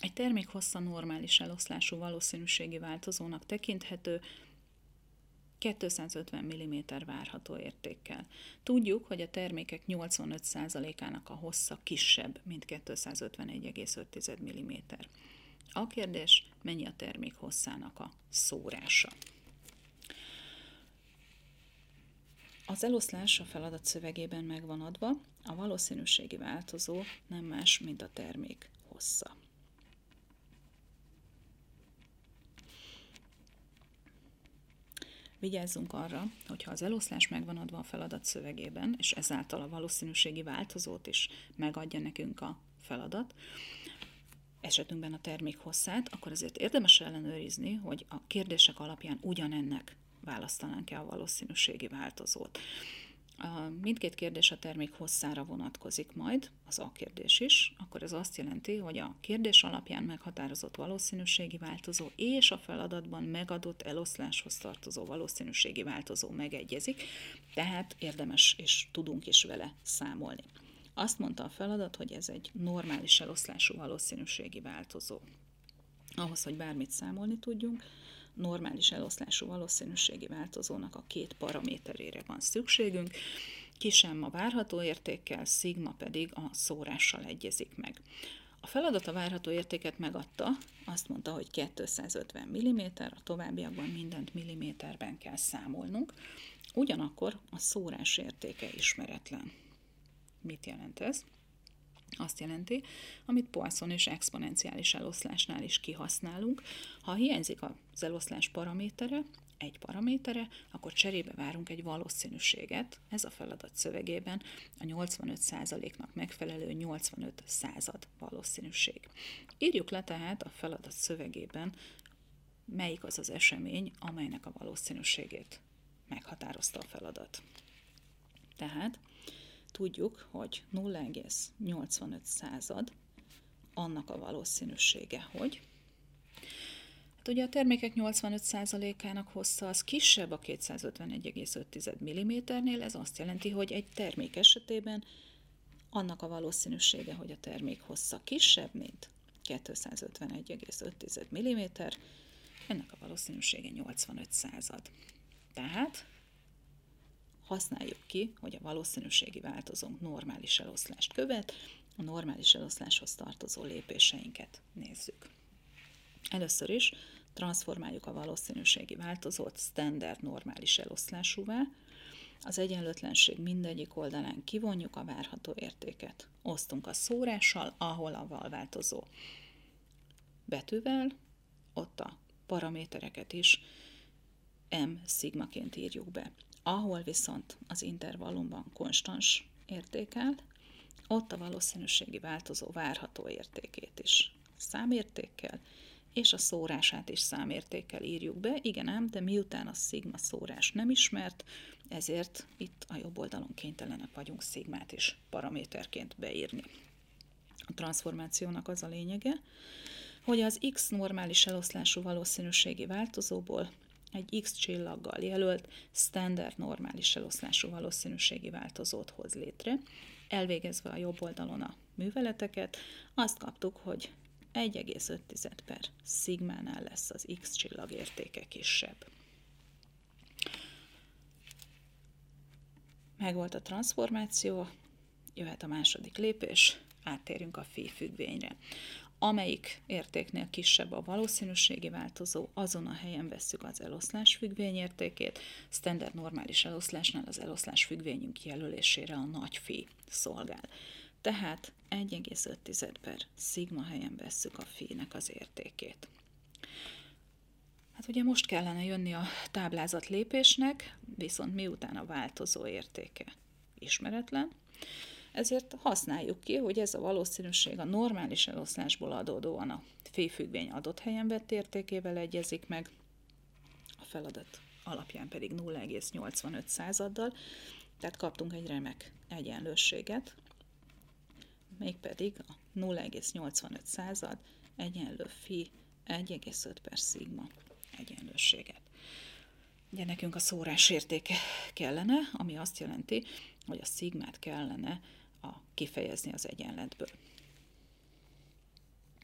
Egy termék hossza normális eloszlású valószínűségi változónak tekinthető, 250 mm várható értékkel. Tudjuk, hogy a termékek 85%-ának a hossza kisebb, mint 251,5 mm. A kérdés, mennyi a termék hosszának a szórása? Az eloszlás a feladat szövegében meg van adva, a valószínűségi változó nem más, mint a termék hossza. Vigyázzunk arra, hogyha az eloszlás megvan adva a feladat szövegében, és ezáltal a valószínűségi változót is megadja nekünk a feladat, esetünkben a termék hosszát, akkor azért érdemes ellenőrizni, hogy a kérdések alapján ugyanennek választanánk-e a valószínűségi változót. Mindkét kérdés a termék hosszára vonatkozik majd, az A kérdés is, akkor ez azt jelenti, hogy a kérdés alapján meghatározott valószínűségi változó és a feladatban megadott eloszláshoz tartozó valószínűségi változó megegyezik, tehát érdemes és tudunk is vele számolni. Azt mondta a feladat, hogy ez egy normális eloszlású valószínűségi változó. Ahhoz, hogy bármit számolni tudjunk, normális eloszlású valószínűségi változónak a két paraméterére van szükségünk, kisem a várható értékkel, szigma pedig a szórással egyezik meg. A feladat a várható értéket megadta, azt mondta, hogy 250 mm, a továbbiakban mindent milliméterben kell számolnunk, ugyanakkor a szórás értéke ismeretlen. Mit jelent ez? Azt jelenti, amit Poisson és exponenciális eloszlásnál is kihasználunk. Ha hiányzik az eloszlás paramétere, egy paramétere, akkor cserébe várunk egy valószínűséget, ez a feladat szövegében a 85%-nak megfelelő 85 század valószínűség. Írjuk le tehát a feladat szövegében, melyik az az esemény, amelynek a valószínűségét meghatározta a feladat. Tehát tudjuk, hogy 0,85 annak a valószínűsége, hogy ugye a termékek 85%-ának hossza az kisebb a 251,5 mm-nél, ez azt jelenti, hogy egy termék esetében annak a valószínűsége, hogy a termék hossza kisebb, mint 251,5 mm, ennek a valószínűsége 85 Tehát használjuk ki, hogy a valószínűségi változónk normális eloszlást követ, a normális eloszláshoz tartozó lépéseinket nézzük. Először is transformáljuk a valószínűségi változót standard normális eloszlásúvá, az egyenlőtlenség mindegyik oldalán kivonjuk a várható értéket. Osztunk a szórással, ahol a valváltozó betűvel, ott a paramétereket is m szigmaként írjuk be. Ahol viszont az intervallumban konstans értékel, ott a valószínűségi változó várható értékét is számértékkel, és a szórását is számértékkel írjuk be. Igen ám, de miután a szigma szórás nem ismert, ezért itt a jobb oldalon kénytelenek vagyunk szigmát is paraméterként beírni. A transformációnak az a lényege, hogy az x normális eloszlású valószínűségi változóból egy x csillaggal jelölt standard normális eloszlású valószínűségi változót hoz létre. Elvégezve a jobb oldalon a műveleteket, azt kaptuk, hogy 1,5 per szigmánál lesz az x csillag értéke kisebb. Megvolt a transformáció, jöhet a második lépés, áttérünk a phi függvényre. Amelyik értéknél kisebb a valószínűségi változó, azon a helyen vesszük az eloszlás függvény értékét. Standard normális eloszlásnál az eloszlás függvényünk jelölésére a nagy phi szolgál. Tehát 1,5 per szigma helyen vesszük a phi-nek az értékét. Hát ugye most kellene jönni a táblázat lépésnek, viszont miután a változó értéke ismeretlen, ezért használjuk ki, hogy ez a valószínűség a normális eloszlásból adódóan a phi függvény adott helyen vett értékével egyezik meg, a feladat alapján pedig 0,85 századdal, tehát kaptunk egy remek egyenlősséget, mégpedig a 0,85 század egyenlő phi 1,5 per szigma egyenlősséget. Ugye nekünk a szórás értéke kellene, ami azt jelenti, hogy a szigmát kellene kifejezni az egyenletből.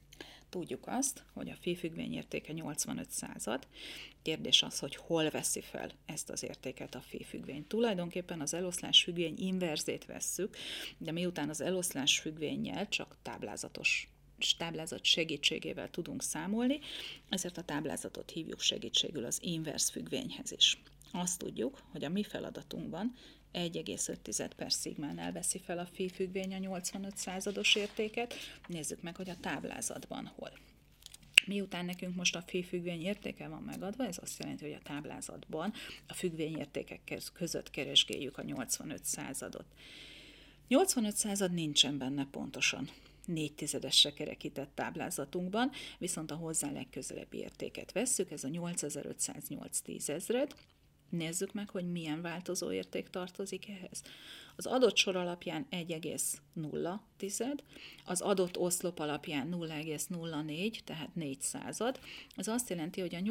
tudjuk azt, hogy a phi-függvény értéke 85%. Kérdés az, hogy hol veszi fel ezt az értéket a phi-függvény. Tulajdonképpen az eloszlás függvény inverzét vesszük, de miután az eloszlás függvénnyel csak táblázat segítségével tudunk számolni, ezért a táblázatot hívjuk segítségül az inverz függvényhez is. Azt tudjuk, hogy a mi feladatunkban 1,5 per szigmánál veszi fel a phi-függvény a 85%-os értéket. Nézzük meg, hogy a táblázatban hol. Miután nekünk most a phi-függvény értéke van megadva, ez azt jelenti, hogy a táblázatban a függvényértékek között keresgéljük a 85%-ot. 85% nincsen benne pontosan 0,4-esre kerekített táblázatunkban, viszont a hozzá legközelebbi értéket vesszük, ez a 8508/10,000. Nézzük meg, hogy milyen változó érték tartozik ehhez. Az adott sor alapján 1,0, az adott oszlop alapján 0,04, tehát 400. Ez azt jelenti, hogy a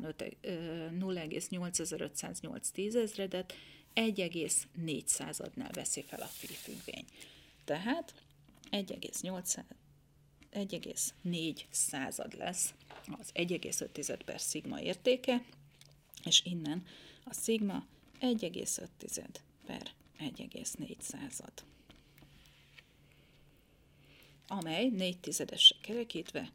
0,8508/10,000-et 1,4-nál veszi fel a phi-függvény. Tehát 1,4 lesz az 1,5 per szigma értéke, és innen a szigma 1,5 per 1,4, amely 0,4-esre kerekítve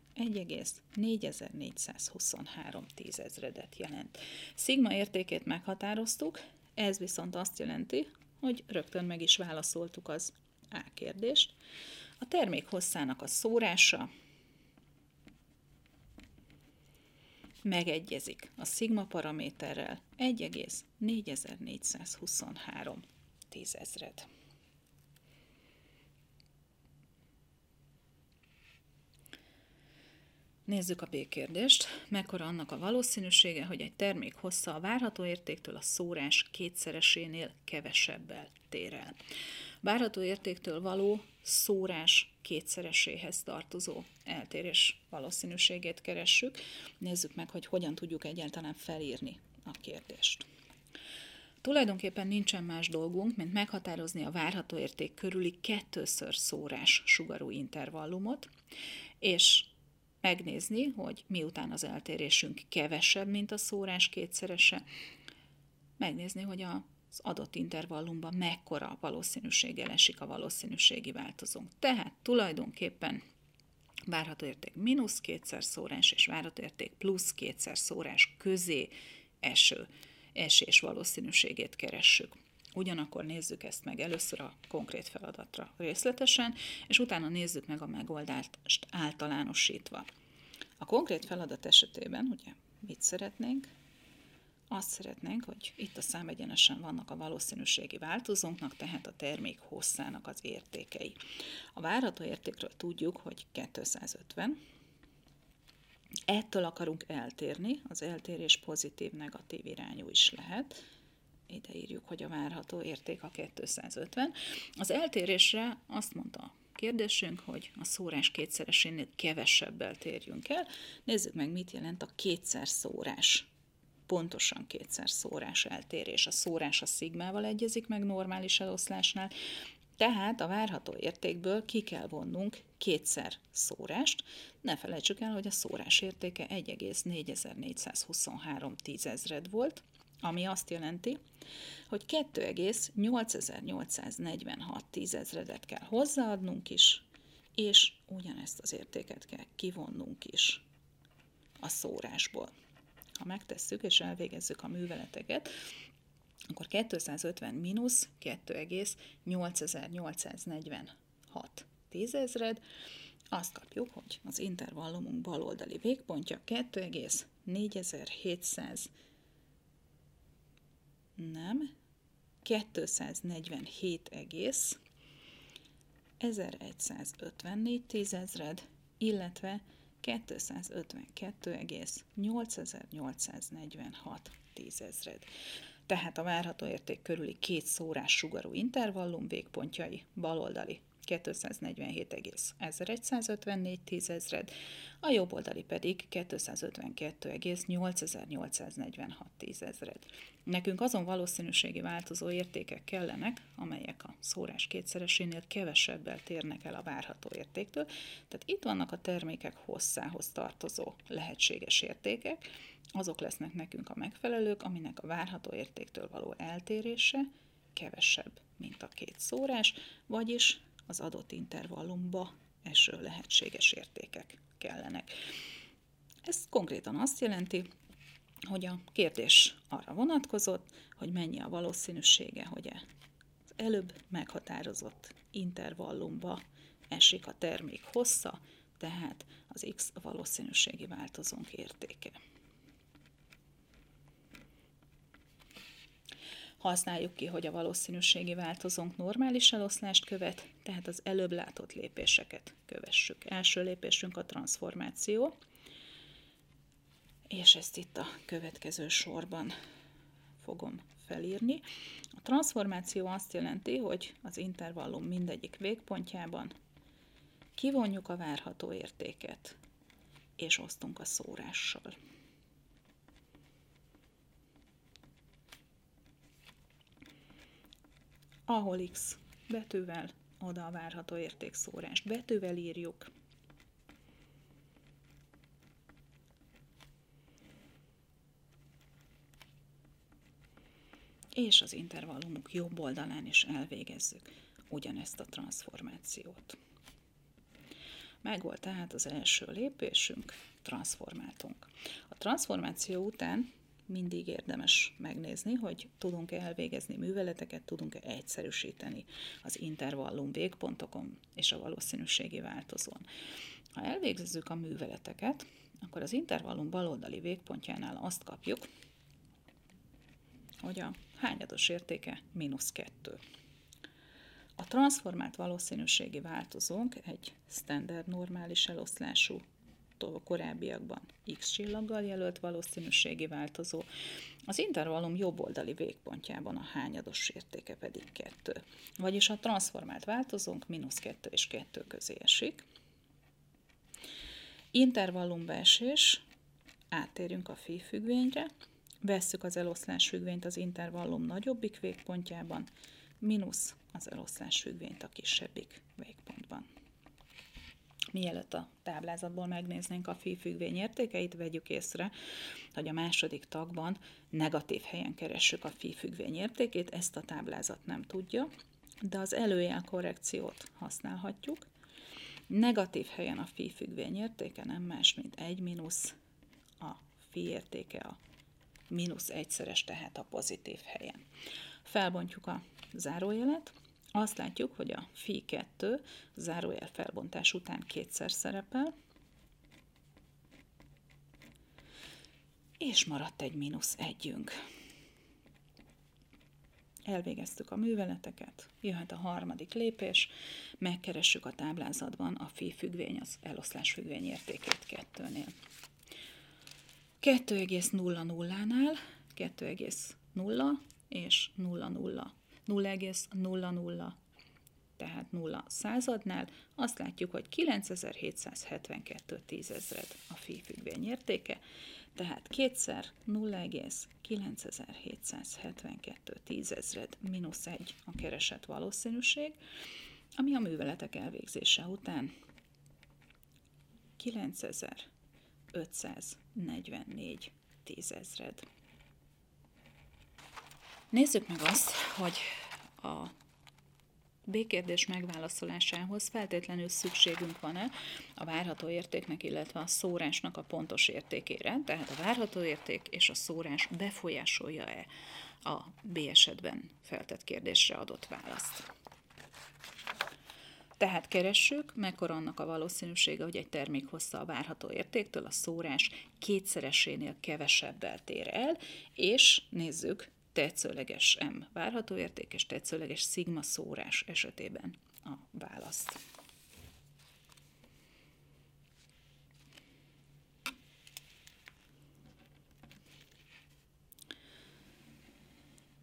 1,4423/10,000-et jelent. Szigma értékét meghatároztuk, ez viszont azt jelenti, hogy rögtön meg is válaszoltuk az A kérdést. A termék hosszának a szórása megegyezik a szigma paraméterrel 1,4423/10,000. Nézzük a B kérdést. Mekkora annak a valószínűsége, hogy egy termék hossza a várható értéktől a szórás kétszeresénél kevesebbel tér el? Várható értéktől való szórás kétszereséhez tartozó eltérés valószínűségét keressük. Nézzük meg, hogy hogyan tudjuk egyáltalán felírni a kérdést. Tulajdonképpen nincsen más dolgunk, mint meghatározni a várható érték körüli 2-ször szórás sugarú intervallumot, és megnézni, hogy miután az eltérésünk kevesebb, mint a szórás kétszerese, megnézni, hogy az adott intervallumban mekkora valószínűséggel esik a valószínűségi változónk. Tehát tulajdonképpen várható érték -2-szer szórás és várható érték +2-szer szórás közé esés valószínűségét keressük. Ugyanakkor nézzük ezt meg először a konkrét feladatra részletesen, és utána nézzük meg a megoldást általánosítva. A konkrét feladat esetében, ugye, mit szeretnénk? Azt szeretnénk, hogy itt a számegyenesen vannak a valószínűségi változónknak, tehát a termék hosszának az értékei. A várható értékről tudjuk, hogy 250. Ettől akarunk eltérni, az eltérés pozitív-negatív irányú is lehet. Ide írjuk, hogy a várható érték a 250. Az eltérésre azt mondta a kérdésünk, hogy a szórás kétszeresénél kevesebbel térjünk el. Nézzük meg, mit jelent a kétszer szórás. Pontosan kétszer szórás eltérés. A szórás a szigmával egyezik meg normális eloszlásnál, tehát a várható értékből ki kell vonnunk kétszer szórást. Ne felejtsük el, hogy a szórás értéke 1,4423/10,000 volt, ami azt jelenti, hogy 2,8846/10,000-et kell hozzáadnunk is, és ugyanezt az értéket kell kivonnunk is a szórásból. Ha megtesszük és elvégezzük a műveleteket, akkor 250 mínusz 2,8846/10,000, azt kapjuk, hogy az intervallumunk baloldali végpontja 247,1154/10,000, illetve 252,8846/10,000. Tehát a várható érték körüli két szórás sugarú intervallum végpontjai baloldali 247,1154 tízezred, a jobb oldali pedig 252,8846 tízezred. Nekünk azon valószínűségi változó értékek kellenek, amelyek a szórás kétszeresénél kevesebbel térnek el a várható értéktől. Tehát itt vannak a termékek hosszához tartozó lehetséges értékek, azok lesznek nekünk a megfelelők, aminek a várható értéktől való eltérése kevesebb, mint a két szórás, vagyis az adott intervallumba eső lehetséges értékek kellenek. Ez konkrétan azt jelenti, hogy a kérdés arra vonatkozott, hogy mennyi a valószínűsége, hogy az előbb meghatározott intervallumba esik a termék hossza, tehát az X a valószínűségi változónk értéke. Használjuk ki, hogy a valószínűségi változónk normális eloszlást követ, tehát az előbb látott lépéseket kövessük. Első lépésünk a transzformáció, és ezt itt a következő sorban fogom felírni. A transzformáció azt jelenti, hogy az intervallum mindegyik végpontjában kivonjuk a várható értéket, és osztunk a szórással. Ahol X betűvel, oda a várható értékszórást betűvel írjuk. És az intervallumuk jobb oldalán is elvégezzük ugyanezt a transzformációt. Megvolt tehát az első lépésünk, transzformáltunk. A transzformáció után mindig érdemes megnézni, hogy tudunk-e elvégezni műveleteket, tudunk-e egyszerűsíteni az intervallum végpontokon és a valószínűségi változón. Ha elvégezzük a műveleteket, akkor az intervallum baloldali végpontjánál azt kapjuk, hogy a hányados értéke -2. A transzformált valószínűségi változónk egy standard normális eloszlású, korábbiakban X csillaggal jelölt valószínűségi változó, az intervallum jobb oldali végpontjában a hányados értéke pedig 2. Vagyis a transzformált változónk -2 és 2 közé esik. Intervallumbeesés, áttérünk a phi függvényre, vesszük az eloszlás függvényt az intervallum nagyobbik végpontjában, mínusz az eloszlás függvényt a kisebbik végpontban. Mielőtt a táblázatból megnéznénk a phi függvény értékeit, vegyük észre, hogy a második tagban negatív helyen keressük a phi függvény értékét, ezt a táblázat nem tudja, de az előjel korrekciót használhatjuk. Negatív helyen a phi függvény értéke nem más, mint 1 mínusz a phi értéke a mínusz egyszeres, tehát a pozitív helyen. Felbontjuk a zárójelet, azt látjuk, hogy a phi 2 zárójel felbontás után kétszer szerepel, és maradt egy -1-ünk. Elvégeztük a műveleteket, jöhet a harmadik lépés, megkeressük a táblázatban a phi függvény, az eloszlás függvény értékét 2-nél. 2,00-nál 2,0 és 0,00, tehát 0 századnál azt látjuk, hogy 9772 tízezred a phi függvény értéke, tehát kétszer 0,9772 tízezred -1 a keresett valószínűség, ami a műveletek elvégzése után 9544 tízezred. Nézzük meg azt, hogy a B-kérdés megválaszolásához feltétlenül szükségünk van-e a várható értéknek, illetve a szórásnak a pontos értékére, tehát a várható érték és a szórás befolyásolja-e a B esetben feltett kérdésre adott választ. Tehát keressük, mekkora annak a valószínűsége, hogy egy termék hossza a várható értéktől a szórás kétszeresénél kevesebbel tér el, és nézzük tetszőleges M várható érték és tetszőleges szigma szórás esetében a választ.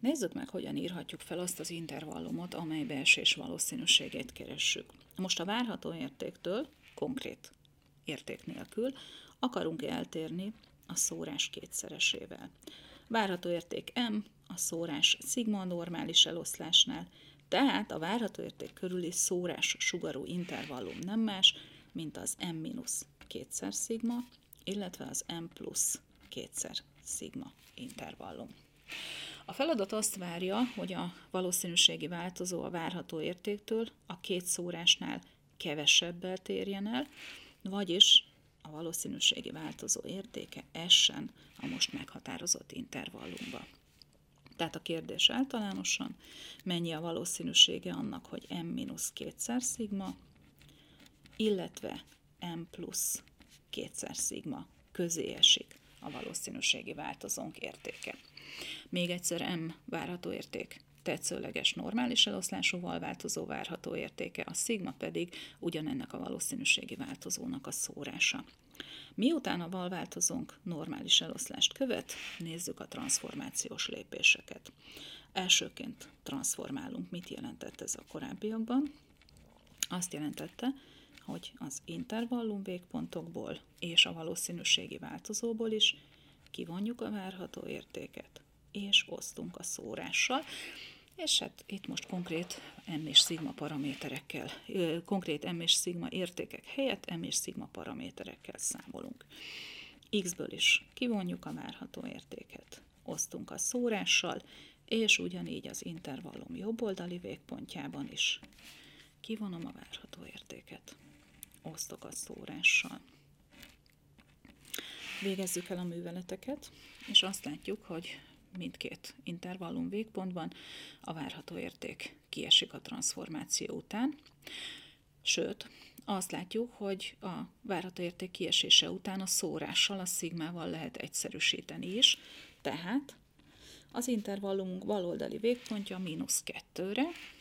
Nézzük meg, hogyan írhatjuk fel azt az intervallumot, amely beesés valószínűségét keressük. Most a várható értéktől, konkrét érték nélkül, akarunk eltérni a szórás kétszeresével. Várható érték M, a szórás szigma normális eloszlásnál, tehát a várható érték körüli szórás sugarú intervallum nem más, mint az M mínusz kétszer szigma, illetve az M plusz kétszer szigma intervallum. A feladat azt várja, hogy a valószínűségi változó a várható értéktől a két szórásnál kevesebbel térjen el, vagyis a valószínűségi változó értéke essen a most meghatározott intervallumba. Tehát a kérdés általánosan, mennyi a valószínűsége annak, hogy M mínusz kétszer szigma, illetve M plusz kétszer szigma közé esik a valószínűségi változónk értéke. Még egyszer M várható érték tetszőleges normális eloszlásúval változó várható értéke, a szigma pedig ugyanennek a valószínűségi változónak a szórása. Miután a valváltozónk normális eloszlást követ, nézzük a transformációs lépéseket. Elsőként transformálunk. Mit jelentett ez a korábbiakban? Azt jelentette, hogy az intervallum végpontokból és a valószínűségi változóból is kivonjuk a várható értéket, és osztunk a szórással, és hát itt most konkrét M és szigma paraméterekkel, konkrét M és szigma értékek helyett M és szigma paraméterekkel számolunk. X-ből is kivonjuk a várható értéket, osztunk a szórással, és ugyanígy az intervallum jobboldali végpontjában is kivonom a várható értéket, osztok a szórással. Végezzük el a műveleteket, és azt látjuk, hogy mindkét intervallum végpontban a várható érték kiesik a transformáció után. Sőt, azt látjuk, hogy a várható érték kiesése után a szórással, a szigmával lehet egyszerűsíteni is, tehát az intervallumunk baloldali végpontja -2-re,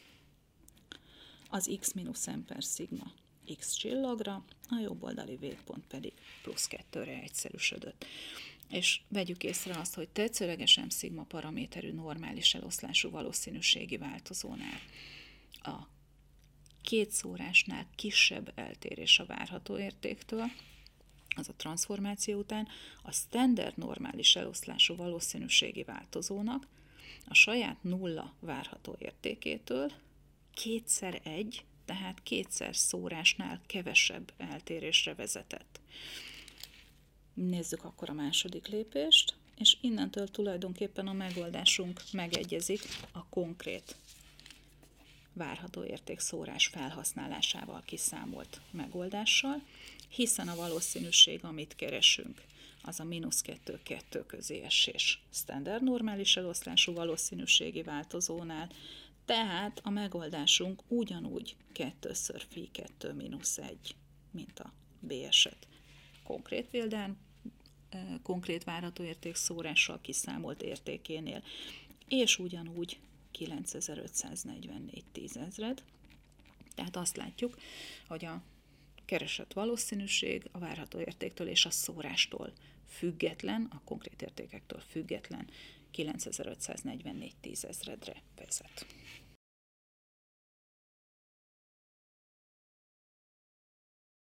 az x mínusz m per szigma x csillagra, a jobboldali végpont pedig +2-re egyszerűsödött. És vegyük észre azt, hogy tetszőleges M szigma paraméterű normális eloszlású valószínűségi változónál a két szórásnál kisebb eltérés a várható értéktől, az a transformáció után a standard normális eloszlású valószínűségi változónak a saját nulla várható értékétől 2x1, tehát 2x szórásnál kevesebb eltérésre vezetett. Nézzük akkor a második lépést, és innentől tulajdonképpen a megoldásunk megegyezik a konkrét várható értékszórás felhasználásával kiszámolt megoldással, hiszen a valószínűség, amit keresünk, az a -2-2 közé esés standard normális eloszlású valószínűségi változónál, tehát a megoldásunk ugyanúgy 2x-2 - 1, mint a B eset. Konkrét példán, konkrét várható érték szórással kiszámolt értékénél, és ugyanúgy 9544/10,000. Tehát azt látjuk, hogy a keresett valószínűség a várható értéktől és a szórástól független, a konkrét értékektől független 9544/10,000-re vezet.